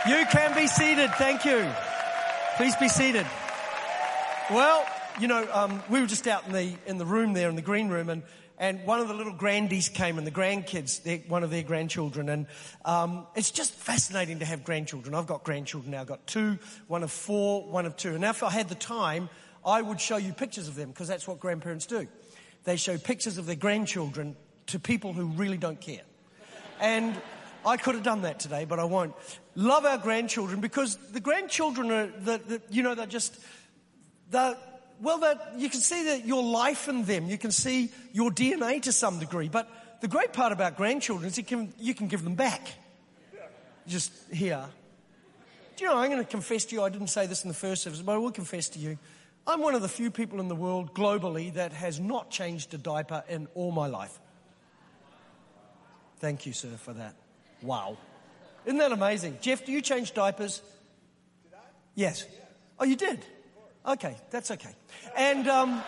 You can be seated. Thank you. Please be seated. Well, we were just out in the room there, in the green room, and one of the little grandies came, and the grandkids, one of their grandchildren, and it's just fascinating to have grandchildren. I've got grandchildren now. I've got two, one of 4, one of 2. And now if I had the time, I would show you pictures of them, because that's what grandparents do. They show pictures of their grandchildren to people who really don't care. And I could have done that today, but I won't. Love our grandchildren, because the grandchildren are, they're just, you can see that your life in them. You can see your DNA to some degree. But the great part about grandchildren is you can give them back. Just here. Do you know, I'm going to confess to you, I didn't say this in the first service, but I will confess to you, I'm one of the few people in the world globally that has not changed a diaper in all my life. Thank you, sir, for that. Wow. Isn't that amazing? Jeff, do you change diapers? Did I? Yes. Yes. Oh, you did? Okay, that's okay. And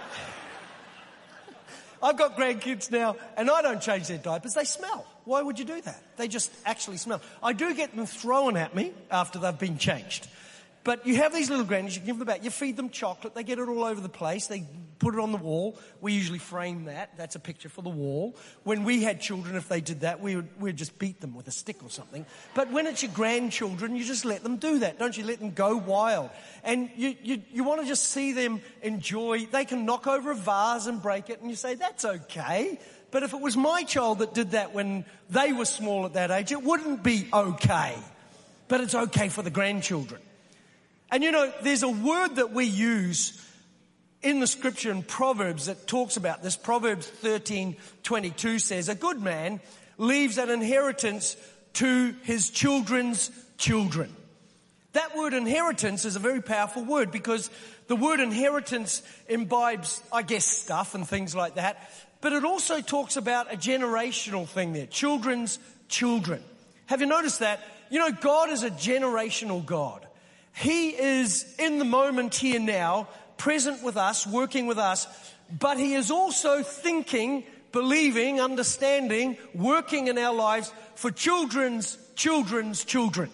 I've got grandkids now, and I don't change their diapers. They smell. Why would you do that? They just actually smell. I do get them thrown at me after they've been changed. But you have these little grannies, you give them back, you feed them chocolate, they get it all over the place, they put it on the wall. We usually frame that. That's a picture for the wall. When we had children, if they did that, we'd just beat them with a stick or something. But when it's your grandchildren, you just let them do that, don't you? Let them go wild. And you want to just see them enjoy. They can knock over a vase and break it, and you say, that's okay. But if it was my child that did that when they were small at that age, it wouldn't be okay. But it's okay for the grandchildren. And there's a word that we use in the scripture in Proverbs that talks about this. Proverbs 13:22 says, a good man leaves an inheritance to his children's children. That word inheritance is a very powerful word, because the word inheritance imbibes, I guess, stuff and things like that. But it also talks about a generational thing there, children's children. Have you noticed that? God is a generational God. He is in the moment here now, present with us, working with us, but He is also thinking, believing, understanding, working in our lives for children's children's children.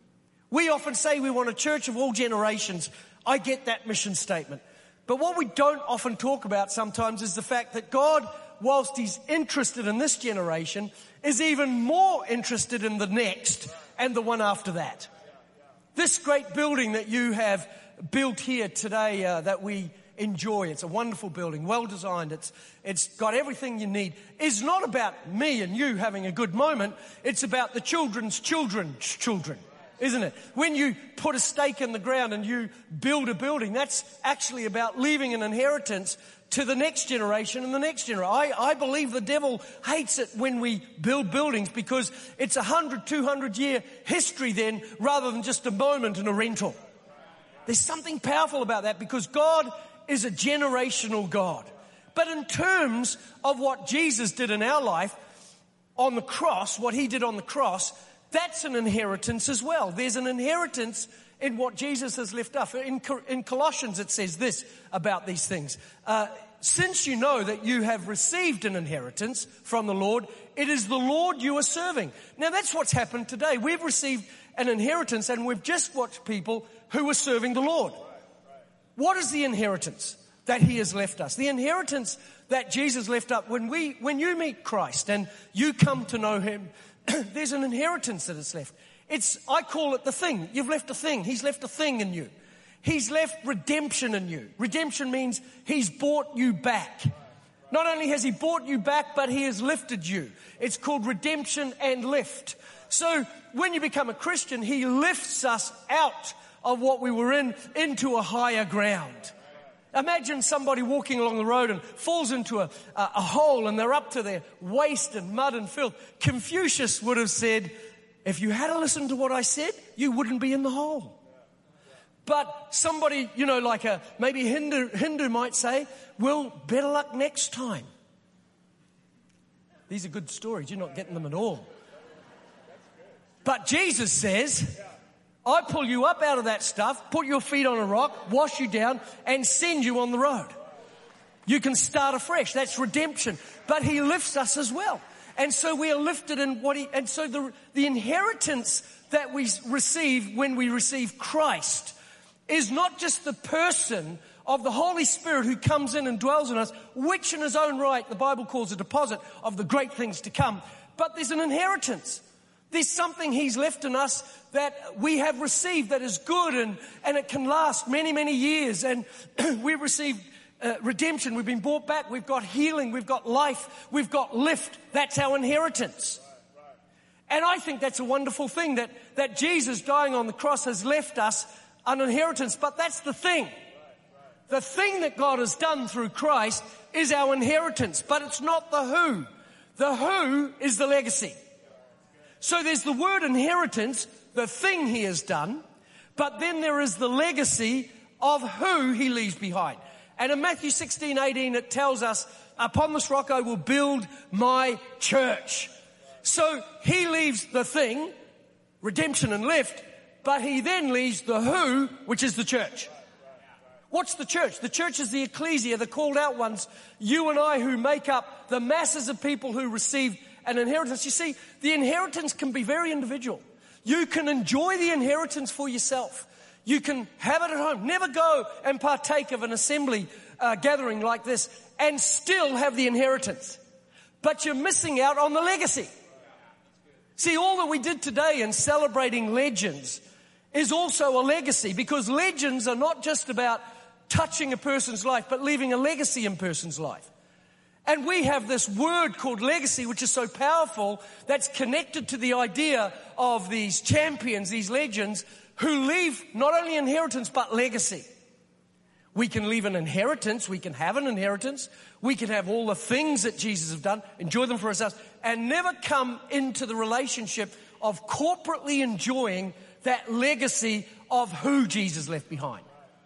We often say we want a church of all generations. I get that mission statement. But what we don't often talk about sometimes is the fact that God, whilst He's interested in this generation, is even more interested in the next and the one after that. This great building that you have built here today that we enjoy, it's a wonderful building, well designed, it's got everything you need, is not about me and you having a good moment, it's about the children's children's children, isn't it? When you put a stake in the ground and you build a building, that's actually about leaving an inheritance to the next generation and the next generation. I believe the devil hates it when we build buildings, because it's 100, 200 year history then, rather than just a moment in a rental. There's something powerful about that, because God is a generational God. But in terms of what Jesus did in our life on the cross, what He did on the cross, that's an inheritance as well. There's an inheritance in what Jesus has left up. In Colossians it says this about these things. Since you know that you have received an inheritance from the Lord, it is the Lord you are serving. Now that's what's happened today. We've received an inheritance, and we've just watched people who are serving the Lord. What is the inheritance that He has left us? The inheritance that Jesus left up, when you meet Christ and you come to know Him, there's an inheritance that is left. I call it the thing. You've left a thing. He's left a thing in you. He's left redemption in you. Redemption means He's bought you back. Not only has He bought you back, but He has lifted you. It's called redemption and lift. So when you become a Christian, He lifts us out of what we were in into a higher ground. Imagine somebody walking along the road and falls into a hole, and they're up to their waist in mud and filth. Confucius would have said, if you had listened to what I said, you wouldn't be in the hole. But somebody, like maybe Hindu might say, well, better luck next time. These are good stories. You're not getting them at all. But Jesus says, I pull you up out of that stuff, put your feet on a rock, wash you down, and send you on the road. You can start afresh. That's redemption. But He lifts us as well. And so we are lifted in and so the inheritance that we receive when we receive Christ is not just the person of the Holy Spirit who comes in and dwells in us, which in his own right the Bible calls a deposit of the great things to come, but there's an inheritance. There's something he's left in us that we have received that is good and it can last many, many years. And we received redemption. We've been brought back. We've got healing. We've got life. We've got lift. That's our inheritance. And I think that's a wonderful thing that Jesus dying on the cross has left us an inheritance. But that's the thing. The thing that God has done through Christ is our inheritance. But it's not the who. The who is the legacy. So there's the word inheritance, the thing he has done, but then there is the legacy of who he leaves behind. And in Matthew 16:18 it tells us, upon this rock I will build my church. So he leaves the thing, redemption and lift, but he then leaves the who, which is the church. What's the church? The church is the ecclesia, the called out ones, you and I who make up the masses of people who receive an inheritance. You see, the inheritance can be very individual. You can enjoy the inheritance for yourself. You can have it at home. Never go and partake of an assembly gathering like this and still have the inheritance. But you're missing out on the legacy. See, all that we did today in celebrating legends is also a legacy, because legends are not just about touching a person's life, but leaving a legacy in a person's life. And we have this word called legacy, which is so powerful, that's connected to the idea of these champions, these legends, who leave not only inheritance, but legacy. We can leave an inheritance, we can have an inheritance, we can have all the things that Jesus has done, enjoy them for ourselves, and never come into the relationship of corporately enjoying that legacy of who Jesus left behind.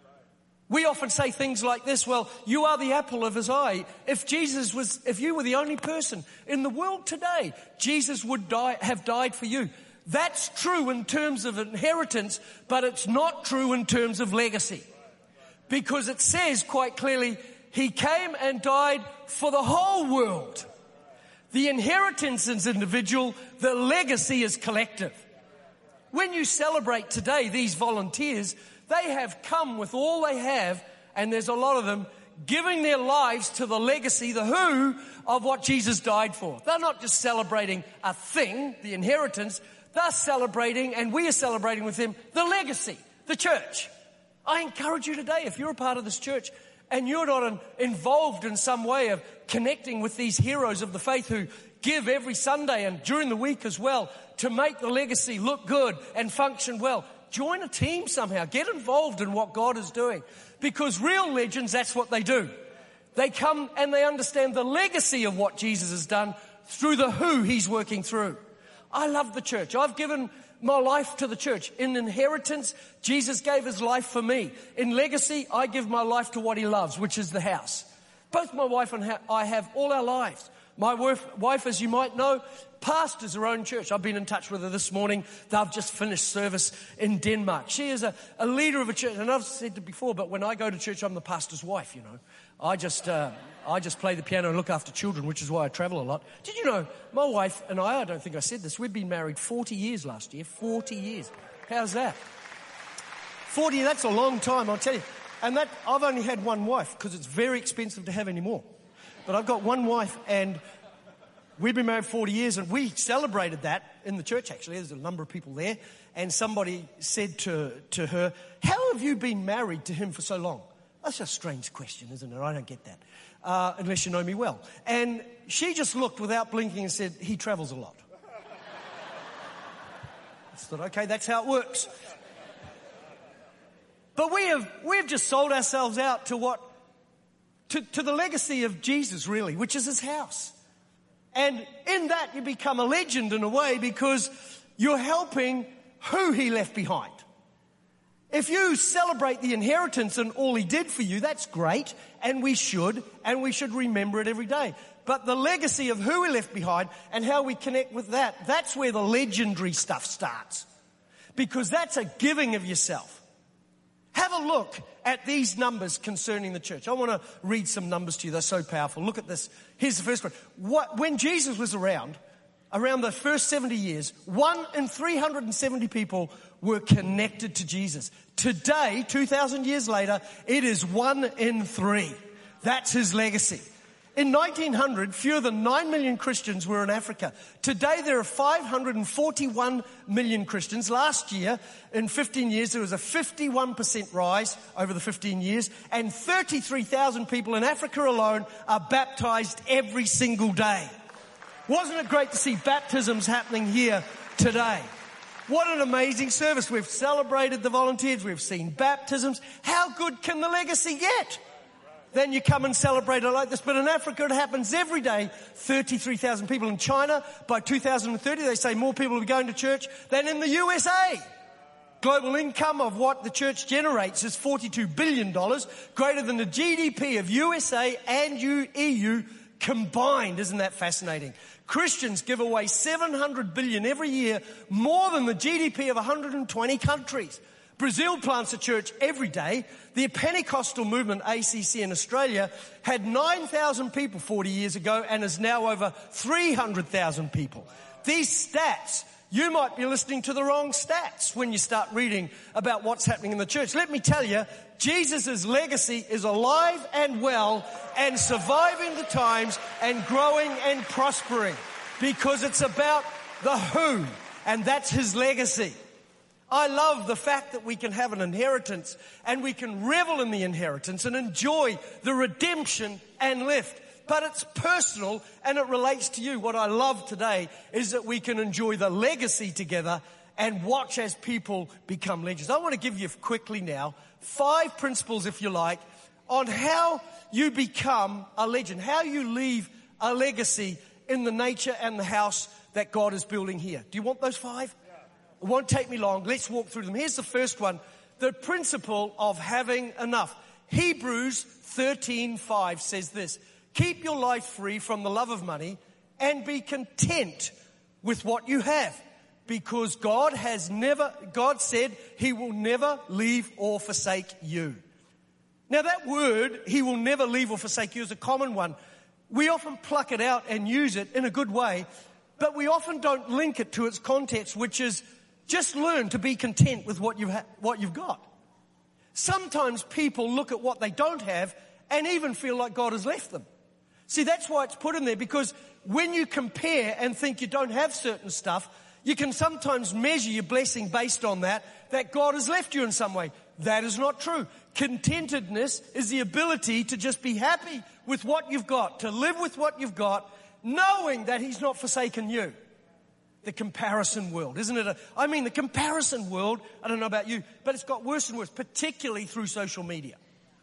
We often say things like this, well, you are the apple of his eye. If you were the only person in the world today, Jesus would have died for you. That's true in terms of inheritance, but it's not true in terms of legacy. Because it says quite clearly, he came and died for the whole world. The inheritance is individual, the legacy is collective. When you celebrate today, these volunteers, they have come with all they have, and there's a lot of them, giving their lives to the legacy, the who, of what Jesus died for. They're not just celebrating a thing, the inheritance, they're celebrating, and we are celebrating with them, the legacy, the church. I encourage you today, if you're a part of this church, and you're not involved in some way of connecting with these heroes of the faith who give every Sunday and during the week as well to make the legacy look good and function well, join a team somehow. Get involved in what God is doing. Because real legends, that's what they do. They come and they understand the legacy of what Jesus has done through the who he's working through. I love the church. I've given my life to the church. In inheritance, Jesus gave his life for me. In legacy, I give my life to what he loves, which is the house. Both my wife and I have all our lives. My wife, as you might know, pastors her own church. I've been in touch with her this morning. They've just finished service in Denmark. She is a leader of a church. And I've said it before, but when I go to church, I'm the pastor's wife, you know. I just play the piano and look after children, which is why I travel a lot. Did you know, my wife and I don't think I said this, we've been married 40 years last year. 40 years. How's that? 40, that's a long time, I'll tell you. And that, I've only had one wife because it's very expensive to have any more. But I've got one wife, and we've been married 40 years, and we celebrated that in the church, actually. There's a number of people there. And somebody said to her, how have you been married to him for so long? That's a strange question, isn't it? I don't get that, unless you know me well. And she just looked without blinking and said, he travels a lot. I thought, okay, that's how it works. But we've just sold ourselves out to the legacy of Jesus, really, which is his house. And in that you become a legend in a way because you're helping who he left behind. If you celebrate the inheritance and all he did for you, that's great, and we should remember it every day. But the legacy of who he left behind and how we connect with that, that's where the legendary stuff starts. Because that's a giving of yourself. Have a look at these numbers concerning the church. I want to read some numbers to you. They're so powerful. Look at this. Here's the first one. When Jesus was around the first 70 years, 1 in 370 people were connected to Jesus. Today, 2,000 years later, it is 1 in 3. That's his legacy. In 1900, fewer than 9 million Christians were in Africa. Today, there are 541 million Christians. Last year, in 15 years, there was a 51% rise over the 15 years, and 33,000 people in Africa alone are baptized every single day. Wasn't it great to see baptisms happening here today? What an amazing service. We've celebrated the volunteers. We've seen baptisms. How good can the legacy get? Then you come and celebrate it like this. But in Africa, it happens every day. 33,000 people in China. By 2030, they say more people will be going to church than in the USA. Global income of what the church generates is $42 billion, greater than the GDP of USA and EU combined. Isn't that fascinating? Christians give away $700 billion every year, more than the GDP of 120 countries. Brazil plants a church every day. The Pentecostal movement, ACC in Australia, had 9,000 people 40 years ago and is now over 300,000 people. These stats, you might be listening to the wrong stats when you start reading about what's happening in the church. Let me tell you, Jesus' legacy is alive and well and surviving the times and growing and prospering, because it's about the who, and that's his legacy. I love the fact that we can have an inheritance and we can revel in the inheritance and enjoy the redemption and lift. But it's personal and it relates to you. What I love today is that we can enjoy the legacy together and watch as people become legends. I want to give you quickly now 5 principles, if you like, on how you become a legend, how you leave a legacy in the nature and the house that God is building here. Do you want those 5? It won't take me long. Let's walk through them. Here's the first one. The principle of having enough. Hebrews 13:5 says this. Keep your life free from the love of money and be content with what you have, because God said he will never leave or forsake you. Now that word, he will never leave or forsake you, is a common one. We often pluck it out and use it in a good way, but we often don't link it to its context, which is just learn to be content with what you've got. Sometimes people look at what they don't have and even feel like God has left them. See, that's why it's put in there, because when you compare and think you don't have certain stuff, you can sometimes measure your blessing based on that God has left you in some way. That is not true. Contentedness is the ability to just be happy with what you've got, to live with what you've got, knowing that he's not forsaken you. The comparison world, isn't it? The comparison world, I don't know about you, but it's got worse and worse, particularly through social media.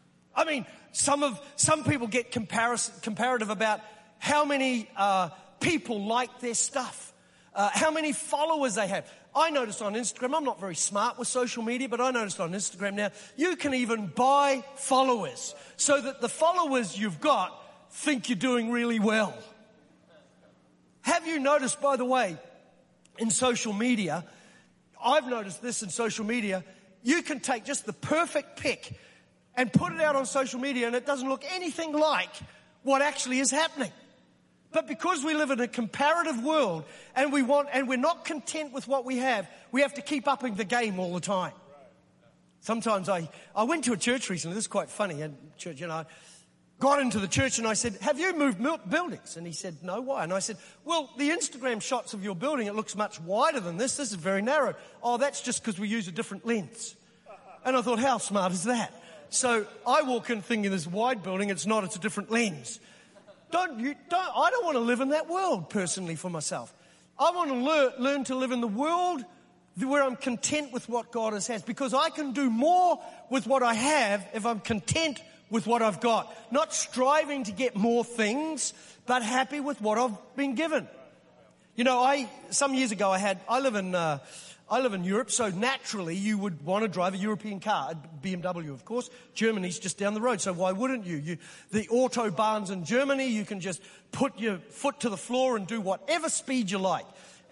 Some people get comparative about how many people like their stuff, how many followers they have. I noticed on Instagram, I'm not very smart with social media, but I noticed on Instagram now, you can even buy followers so that the followers you've got think you're doing really well. Have you noticed, by the way, in social media, I've noticed this in social media, you can take just the perfect pic and put it out on social media and it doesn't look anything like what actually is happening. But because we live in a comparative world and we're not content with what we have to keep upping the game all the time. Sometimes I went to a church recently, this is quite funny, and church, got into the church and I said, have you moved buildings? And he said, no, why? And I said, well, the Instagram shots of your building, it looks much wider than this. This is very narrow. Oh, that's just because we use a different lens. And I thought, how smart is that? So I walk in thinking this wide building, it's not, it's a different lens. I don't want to live in that world personally for myself. I want to learn to live in the world where I'm content with what God has, because I can do more with what I have if I'm content with what I've got. Not striving to get more things, but happy with what I've been given. Some years ago I live in Europe, so naturally you would want to drive a European car, a BMW of course. Germany's just down the road, so why wouldn't you? The Autobahns in Germany, you can just put your foot to the floor and do whatever speed you like.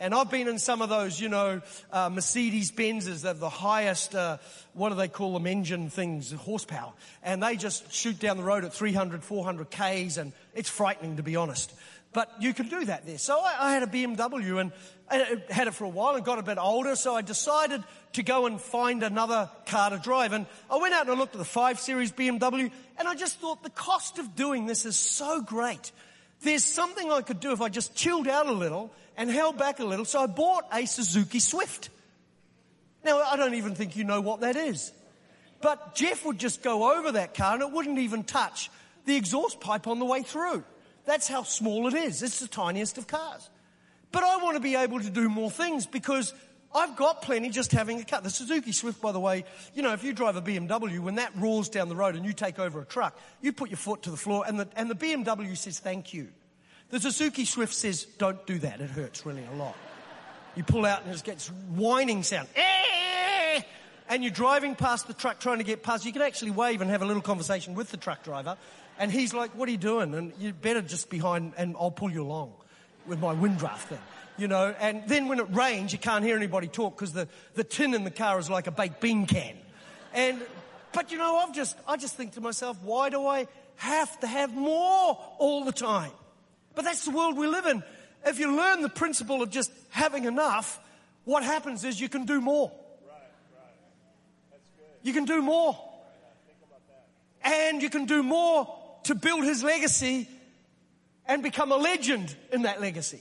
And I've been in some of those, Mercedes Benzes. They're the highest, what do they call them, engine things, horsepower. And they just shoot down the road at 300, 400 Ks, and it's frightening, to be honest. But you can do that there. So I had a BMW and I had it for a while and got a bit older, so I decided to go and find another car to drive. And I went out and I looked at the 5 Series BMW, and I just thought the cost of doing this is so great. There's something I could do if I just chilled out a little and held back a little. So I bought a Suzuki Swift. Now, I don't even think you know what that is. But Jeff would just go over that car and it wouldn't even touch the exhaust pipe on the way through. That's how small it is. It's the tiniest of cars. But I want to be able to do more things because I've got plenty just having a car. The Suzuki Swift, by the way, if you drive a BMW, when that roars down the road and you take over a truck, you put your foot to the floor and the BMW says thank you. The Suzuki Swift says don't do that. It hurts really a lot. You pull out and it gets whining sound. And you're driving past the truck trying to get past. You can actually wave and have a little conversation with the truck driver. And he's like, what are you doing? And you better just behind and I'll pull you along with my winddraft thing. And then when it rains, you can't hear anybody talk because the tin in the car is like a baked bean can. But I just think to myself, why do I have to have more all the time? But that's the world we live in. If you learn the principle of just having enough, what happens is you can do more. Right. That's good. You can do more. Think about that. And you can do more to build his legacy and become a legend in that legacy.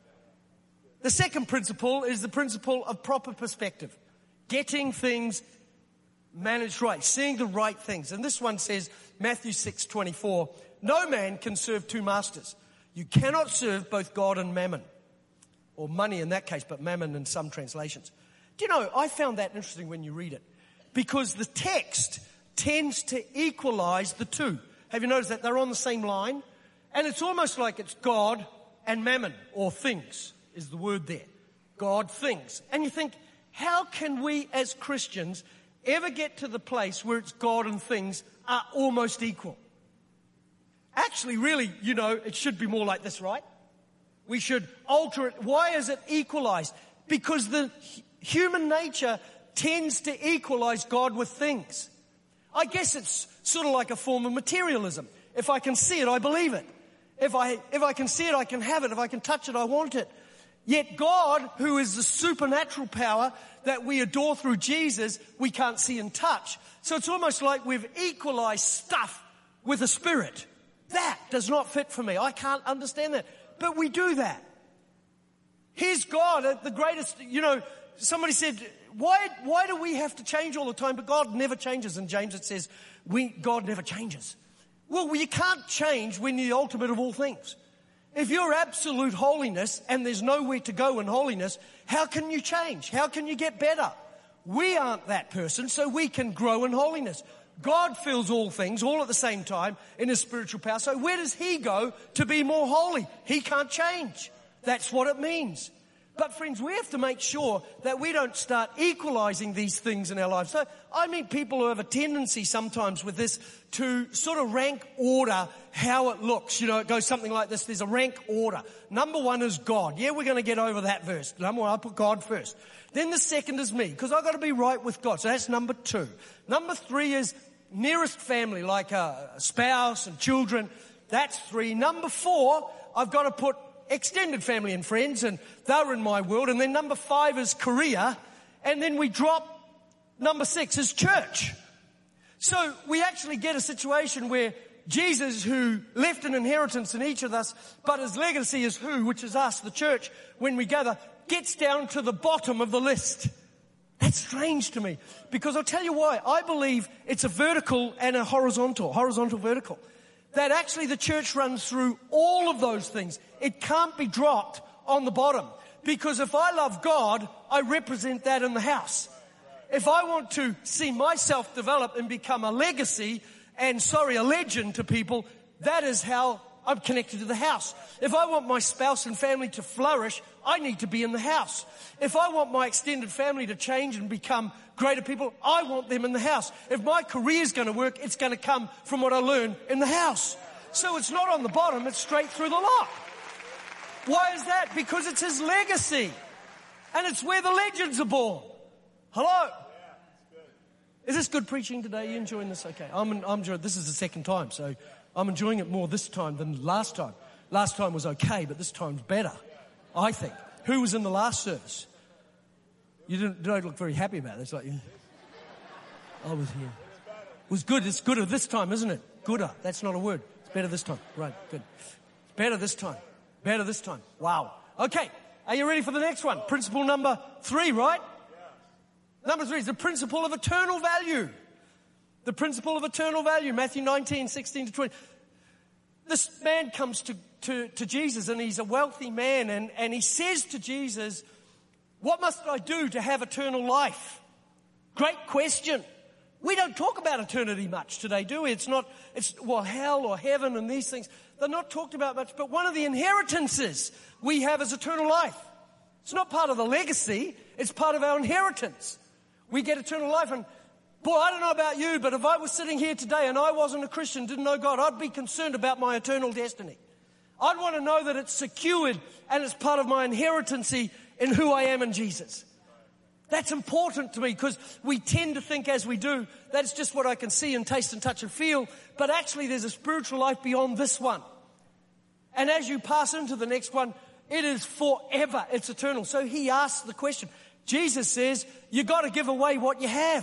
The second principle is the principle of proper perspective. Getting things managed right, seeing the right things. And this one says, Matthew 6:24, no man can serve 2 masters. You cannot serve both God and mammon. Or money in that case, but mammon in some translations. I found that interesting when you read it. Because the text tends to equalize the two. Have you noticed that? They're on the same line. And it's almost like it's God and mammon, or things is the word there. God, things. And you think, how can we as Christians ever get to the place where it's God and things are almost equal? Actually, really, it should be more like this, right? We should alter it. Why is it equalized? Because the human nature tends to equalize God with things. I guess it's sort of like a form of materialism. If I can see it, I believe it. If I can see it, I can have it. If I can touch it, I want it. Yet God, who is the supernatural power that we adore through Jesus, we can't see and touch. So it's almost like we've equalized stuff with a spirit. That does not fit for me. I can't understand that. But we do that. Here's God, the greatest, somebody said, why do we have to change all the time? But God never changes. In James it says, God never changes. Well, you can't change when you're the ultimate of all things. If you're absolute holiness and there's nowhere to go in holiness, how can you change? How can you get better? We aren't that person, so we can grow in holiness. God fills all things all at the same time in his spiritual power. So where does he go to be more holy? He can't change. That's what it means. But friends, we have to make sure that we don't start equalizing these things in our lives. So I meet people who have a tendency sometimes with this to sort of rank order how it looks. It goes something like this. There's a rank order. Number 1 is God. Yeah, we're going to get over that verse. Number 1, I put God first. Then the second is me, because I've got to be right with God. So that's number 2. Number 3 is nearest family, like a spouse and children. That's 3. Number 4, I've got to put extended family and friends, and they're in my world. And then number 5 is career. And then we drop number 6 is church. So we actually get a situation where Jesus, who left an inheritance in each of us, but his legacy is who, which is us, the church, when we gather, gets down to the bottom of the list. That's strange to me, because I'll tell you why. I believe it's a vertical and a horizontal vertical. That actually the church runs through all of those things. It can't be dropped on the bottom. Because if I love God, I represent that in the house. If I want to see myself develop and become a legacy and, a legend to people, that is how I'm connected to the house. If I want my spouse and family to flourish, I need to be in the house. If I want my extended family to change and become greater people, I want them in the house. If my career is going to work, it's going to come from what I learn in the house. So it's not on the bottom, it's straight through the lot. Why is that? Because it's his legacy. And it's where the legends are born. Hello? Is this good preaching today? Are you enjoying this? Okay. I'm enjoying. This is the second time, so I'm enjoying it more this time than last time. Last time was okay, but this time's better, I think. Who was in the last service? You don't look very happy about it. It's like, I was here. It was good. It's gooder this time, isn't it? Gooder. That's not a word. It's better this time. Right, good. It's better this time. Better this time. Wow. Okay. Are you ready for the next one? Principle number 3, right? Number 3 is the principle of eternal value. The principle of eternal value. Matthew 19, 16 to 20. This man comes to Jesus, and he's a wealthy man, and he says to Jesus, what must I do to have eternal life? Great question. We don't talk about eternity much today, do we? It's hell or heaven and these things. They're not talked about much, but one of the inheritances we have is eternal life. It's not part of the legacy. It's part of our inheritance. We get eternal life. And boy, I don't know about you, but if I was sitting here today and I wasn't a Christian, didn't know God, I'd be concerned about my eternal destiny. I'd want to know that it's secured and it's part of my inheritance in who I am in Jesus. That's important to me because we tend to think as we do, that's just what I can see and taste and touch and feel. But actually there's a spiritual life beyond this one. And as you pass into the next one, it is forever. It's eternal. So he asks the question. Jesus says, you got to give away what you have.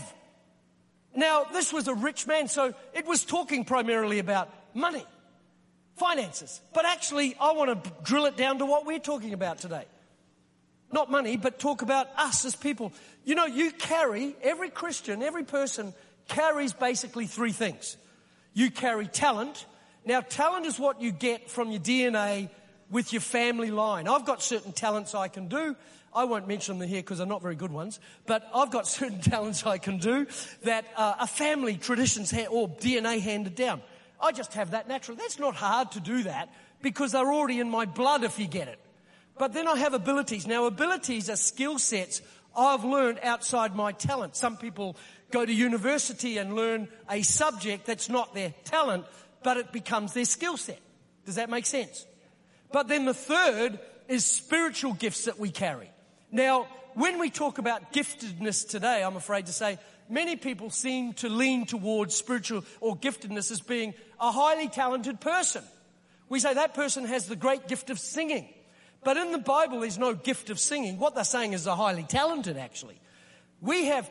Now, this was a rich man, so it was talking primarily about money, finances. But actually, I want to drill it down to what we're talking about today. Not money, but talk about us as people. You know, every Christian, every person carries basically 3 things. You carry talent. Now, talent is what you get from your DNA with your family line. I've got certain talents I can do. I won't mention them here because they're not very good ones, but I've got certain talents I can do that are family traditions or DNA handed down. I just have that naturally. That's not hard to do that because they're already in my blood if you get it. But then I have abilities. Now, abilities are skill sets I've learned outside my talent. Some people go to university and learn a subject that's not their talent, but it becomes their skill set. Does that make sense? But then the third is spiritual gifts that we carry. Now, when we talk about giftedness today, I'm afraid to say, many people seem to lean towards spiritual or giftedness as being a highly talented person. We say that person has the great gift of singing. But in the Bible, there's no gift of singing. What they're saying is they're highly talented, actually. We have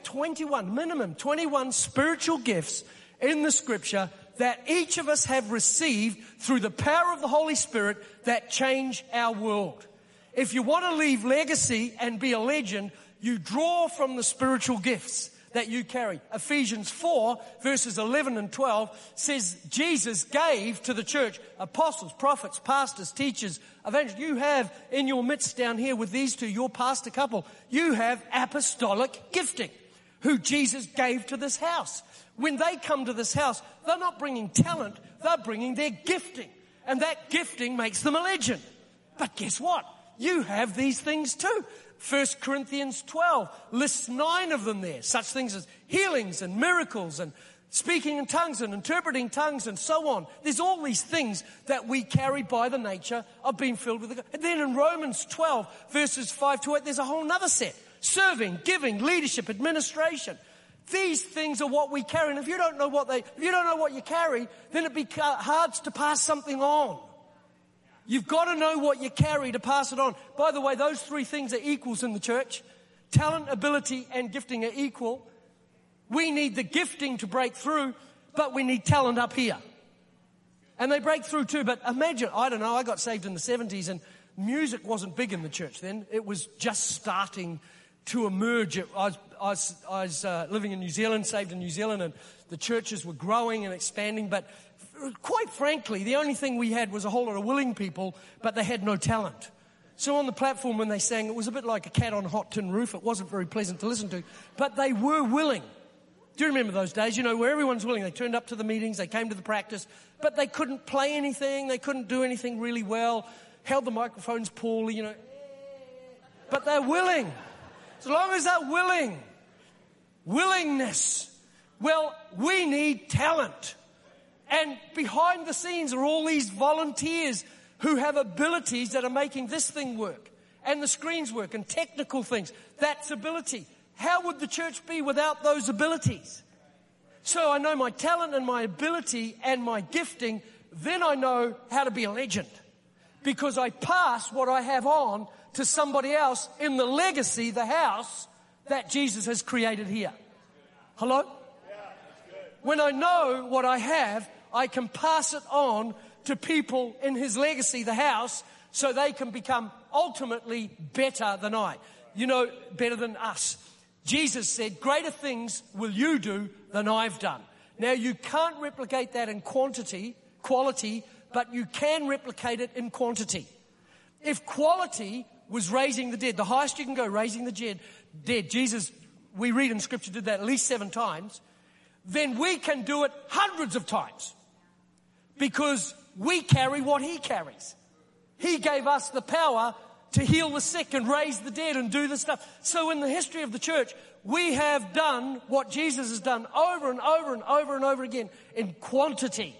21 spiritual gifts in the Scripture that each of us have received through the power of the Holy Spirit that change our world. If you want to leave legacy and be a legend, you draw from the spiritual gifts that you carry. Ephesians 4 verses 11 and 12 says Jesus gave to the church apostles, prophets, pastors, teachers, evangelists. You have in your midst down here with these two, your pastor couple, you have apostolic gifting who Jesus gave to this house. When they come to this house, they're not bringing talent, they're bringing their gifting. And that gifting makes them a legend. But guess what? You have these things too. 1 Corinthians 12 lists 9 of them there. Such things as healings and miracles and speaking in tongues and interpreting tongues and so on. There's all these things that we carry by the nature of being filled with the God. And then in Romans 12 verses 5 to 8, there's a whole other set. Serving, giving, leadership, administration. These things are what we carry. And if you don't know what you carry, then it becomes hard to pass something on. You've got to know what you carry to pass it on. By the way, those 3 things are equals in the church. Talent, ability, and gifting are equal. We need the gifting to break through, but we need talent up here. And they break through too. But imagine, I don't know, I got saved in the 70s and music wasn't big in the church then. It was just starting to emerge. I was living in New Zealand, saved in New Zealand, and the churches were growing and expanding, but quite frankly, the only thing we had was a whole lot of willing people, but they had no talent. So on the platform when they sang, it was a bit like a cat on a hot tin roof. It wasn't very pleasant to listen to, but they were willing. Do you remember those days, where everyone's willing? They turned up to the meetings, they came to the practice, but they couldn't play anything, they couldn't do anything really well, held the microphones poorly, but they're willing. As long as they're willing. Willingness. Well, we need talent. And behind the scenes are all these volunteers who have abilities that are making this thing work. and the screens work and technical things. That's ability. How would the church be without those abilities? So I know my talent and my ability and my gifting, then I know how to be a legend. Because I pass what I have on to somebody else in the legacy, the house that Jesus has created here. Hello? When I know what I have, I can pass it on to people in his legacy, the house, so they can become ultimately better than I. You know, better than us. Jesus said, greater things will you do than I've done. Now, you can't replicate that in quality, but you can replicate it in quantity. If quality was raising the dead, the highest you can go, raising the dead, Jesus, we read in Scripture, did that at least 7 times, then we can do it hundreds of times because we carry what he carries. He gave us the power to heal the sick and raise the dead and do this stuff. So in the history of the church, we have done what Jesus has done over and over and over and over again in quantity.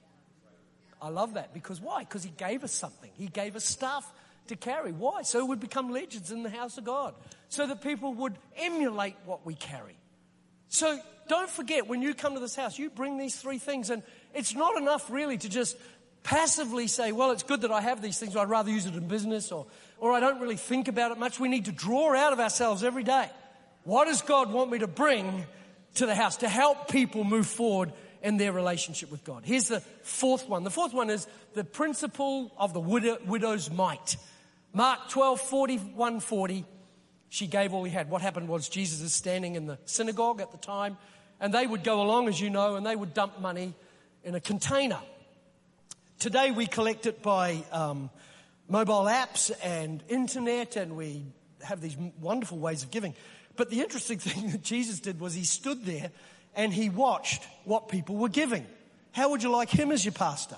I love that. Because why? Because he gave us something. He gave us stuff to carry. Why? So we'd become legends in the house of God. So that people would emulate what we carry. So don't forget, when you come to this house, you bring these 3 things. And it's not enough really to just passively say, well, it's good that I have these things, but I'd rather use it in business, or I don't really think about it much. We need to draw out of ourselves every day. What does God want me to bring to the house to help people move forward in their relationship with God? Here's the 4th one. The 4th one is the principle of the widow's mite. Mark 12:41-40. She gave all he had. What happened was Jesus is standing in the synagogue at the time, and they would go along, as you know, and they would dump money in a container. Today we collect it by mobile apps and internet, and we have these wonderful ways of giving. But the interesting thing that Jesus did was he stood there and he watched what people were giving. How would you like him as your pastor?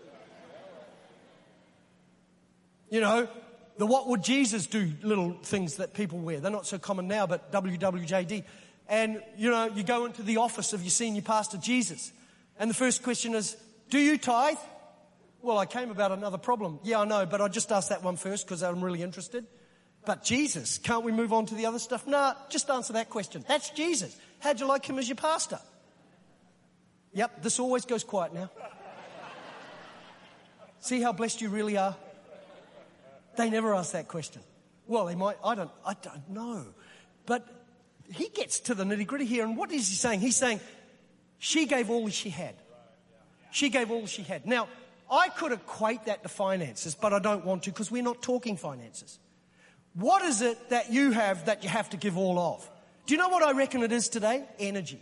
You know, the what would Jesus do little things that people wear. They're not so common now, but WWJD. And, you know, you go into the office of your senior pastor, Jesus. And the first question is, do you tithe? Well, I came about another problem. Yeah, I know, but I just asked that one first because I'm really interested. But Jesus, can't we move on to the other stuff? Nah, just answer that question. That's Jesus. How'd you like him as your pastor? Yep, this always goes quiet now. See how blessed you really are? They never ask that question. Well, they might. I don't know. But he gets to the nitty-gritty here. And what is he saying? He's saying, she gave all she had. She gave all she had. Now, I could equate that to finances, but I don't want to because we're not talking finances. What is it that you have to give all of? Do you know what I reckon it is today? Energy.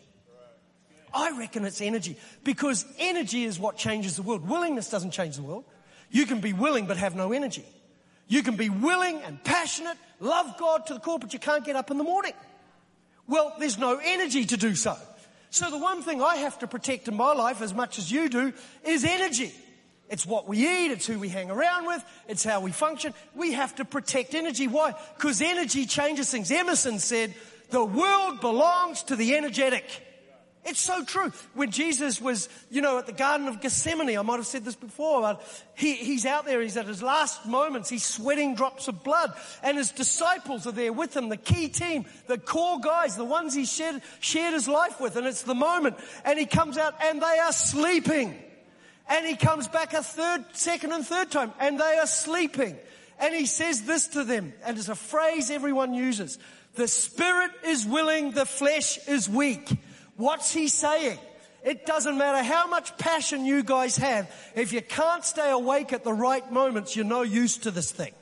I reckon it's energy because energy is what changes the world. Willingness doesn't change the world. You can be willing but have no energy. You can be willing and passionate, love God to the core, but you can't get up in the morning. Well, there's no energy to do so. So the one thing I have to protect in my life as much as you do is energy. It's what we eat. It's who we hang around with. It's how we function. We have to protect energy. Why? Because energy changes things. Emerson said, the world belongs to the energetic. It's so true. When Jesus was, at the Garden of Gethsemane, I might have said this before, but he's out there. He's at his last moments. He's sweating drops of blood. And his disciples are there with him, the key team, the core guys, the ones he shared his life with. And it's the moment. And he comes out and they are sleeping. And he comes back second and third time, and they are sleeping. And he says this to them, and it's a phrase everyone uses. The spirit is willing, the flesh is weak. What's he saying? It doesn't matter how much passion you guys have. If you can't stay awake at the right moments, you're no use to this thing.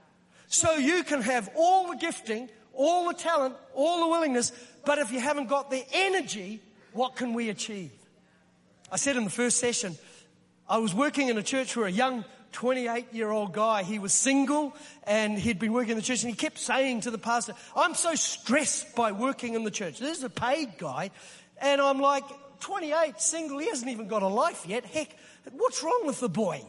So you can have all the gifting, all the talent, all the willingness, but if you haven't got the energy, what can we achieve? I said in the first session, I was working in a church where a young 28-year-old guy, he was single and he'd been working in the church, and he kept saying to the pastor, I'm so stressed by working in the church. This is a paid guy. And I'm like, 28, single, he hasn't even got a life yet. Heck, what's wrong with the boy?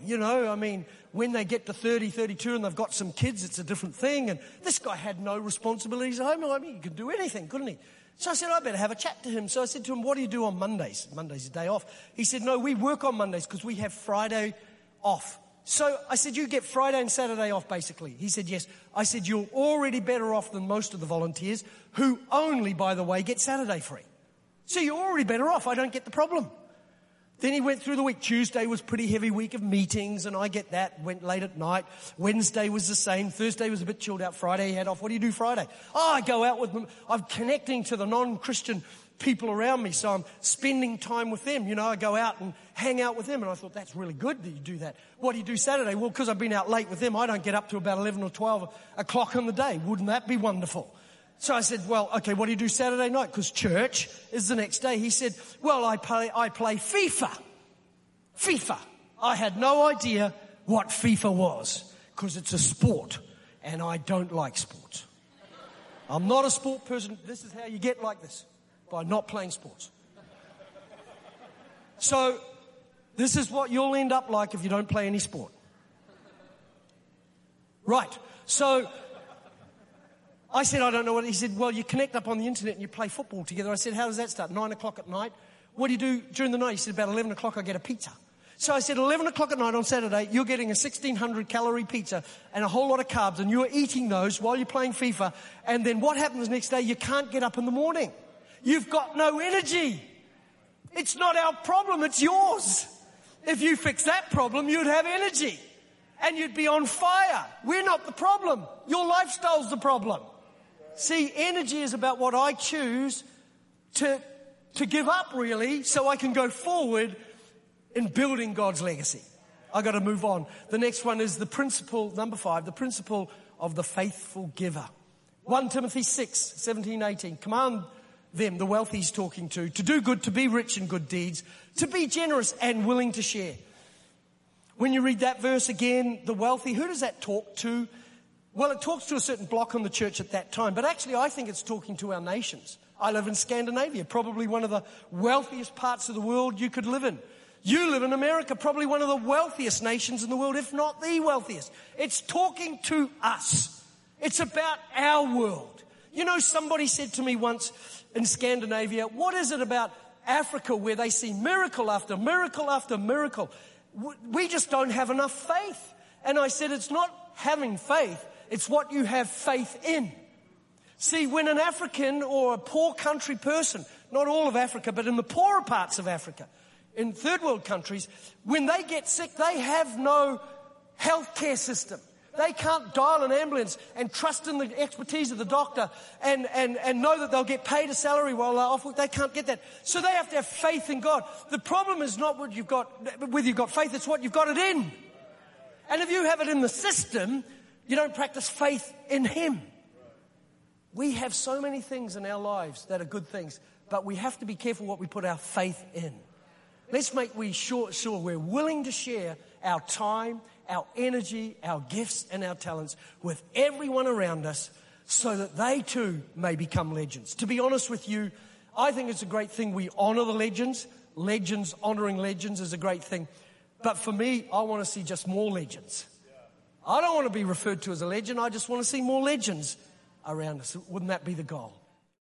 When they get to 30, 32 and they've got some kids, it's a different thing. And this guy had no responsibilities at home. He could do anything, couldn't he? So I said, I better have a chat to him. So I said to him, what do you do on Mondays? Monday's a day off. He said, no, we work on Mondays because we have Friday off. So I said, you get Friday and Saturday off basically. He said, yes. I said, you're already better off than most of the volunteers who only, by the way, get Saturday free. So you're already better off. I don't get the problem. Then he went through the week. Tuesday was a pretty heavy week of meetings, and I get that. Went late at night. Wednesday was the same. Thursday was a bit chilled out. Friday he had off. What do you do Friday? Oh, I go out with them. I'm connecting to the non-Christian people around me, so I'm spending time with them. You know, I go out and hang out with them, and I thought, that's really good that you do that. What do you do Saturday? Well, because I've been out late with them, I don't get up to about 11 or 12 o'clock in the day. Wouldn't that be wonderful? So I said, well, okay, what do you do Saturday night? Because church is the next day. He said, well, I play FIFA. FIFA. I had no idea what FIFA was because it's a sport and I don't like sports. I'm not a sport person. This is how you get like this, by not playing sports. So this is what you'll end up like if you don't play any sport. Right. So I said, I don't know what. He said, well, you connect up on the internet and you play football together. I said, how does that start? 9 o'clock at night. What do you do during the night? He said, about 11 o'clock I get a pizza. So I said, 11 o'clock at night on Saturday, you're getting a 1,600 calorie pizza and a whole lot of carbs, and you're eating those while you're playing FIFA. And then what happens next day? You can't get up in the morning. You've got no energy. It's not our problem, it's yours. If you fix that problem, you'd have energy and you'd be on fire. We're not the problem. Your lifestyle's the problem. See, energy is about what I choose to give up, really, so I can go forward in building God's legacy. I got to move on. The next one is the principle, number 5, the principle of the faithful giver. 1 Timothy 6, 17, 18. Command them, the wealthy he's talking to do good, to be rich in good deeds, to be generous and willing to share. When you read that verse again, the wealthy, who does that talk to? Well, it talks to a certain block on the church at that time, but actually I think it's talking to our nations. I live in Scandinavia, probably one of the wealthiest parts of the world you could live in. You live in America, probably one of the wealthiest nations in the world, if not the wealthiest. It's talking to us. It's about our world. You know, somebody said to me once in Scandinavia, what is it about Africa where they see miracle after miracle after miracle? We just don't have enough faith. And I said, it's not having faith, it's what you have faith in. See, when an African or a poor country person, not all of Africa, but in the poorer parts of Africa, in third world countries, when they get sick, they have no healthcare system. They can't dial an ambulance and trust in the expertise of the doctor and know that they'll get paid a salary while they're off work. They can't get that. So they have to have faith in God. The problem is not what you've got, whether you've got faith, it's what you've got it in. And if you have it in the system, you don't practice faith in Him. We have so many things in our lives that are good things, but we have to be careful what we put our faith in. Let's make sure we're willing to share our time, our energy, our gifts, and our talents with everyone around us so that they too may become legends. To be honest with you, I think it's a great thing we honor the legends. Legends, honoring legends is a great thing. But for me, I want to see just more legends. I don't want to be referred to as a legend. I just want to see more legends around us. Wouldn't that be the goal?